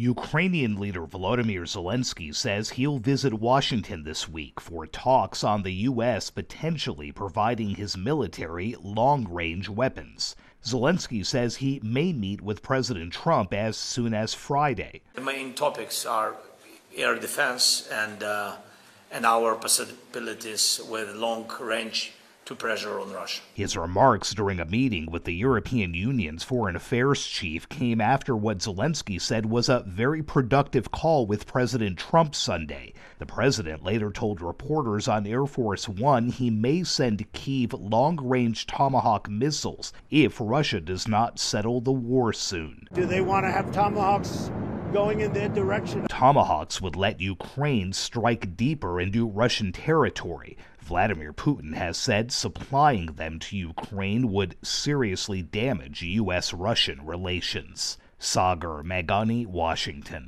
Ukrainian leader Volodymyr Zelensky says he'll visit Washington this week for talks on the U.S. potentially providing his military long-range weapons. Zelensky says he may meet with President Trump as soon as Friday. The main topics are air defense and our possibilities with long-range to pressure on Russia. His remarks during a meeting with the European Union's foreign affairs chief came after what Zelensky said was a very productive call with President Trump Sunday. The president later told reporters on Air Force One he may send Kyiv long-range Tomahawk missiles if Russia does not settle the war soon. Do they want to have Tomahawks going in their direction? Tomahawks would let Ukraine strike deeper into Russian territory. Vladimir Putin has said supplying them to Ukraine would seriously damage U.S.-Russian relations. Sagar Meghani, Washington.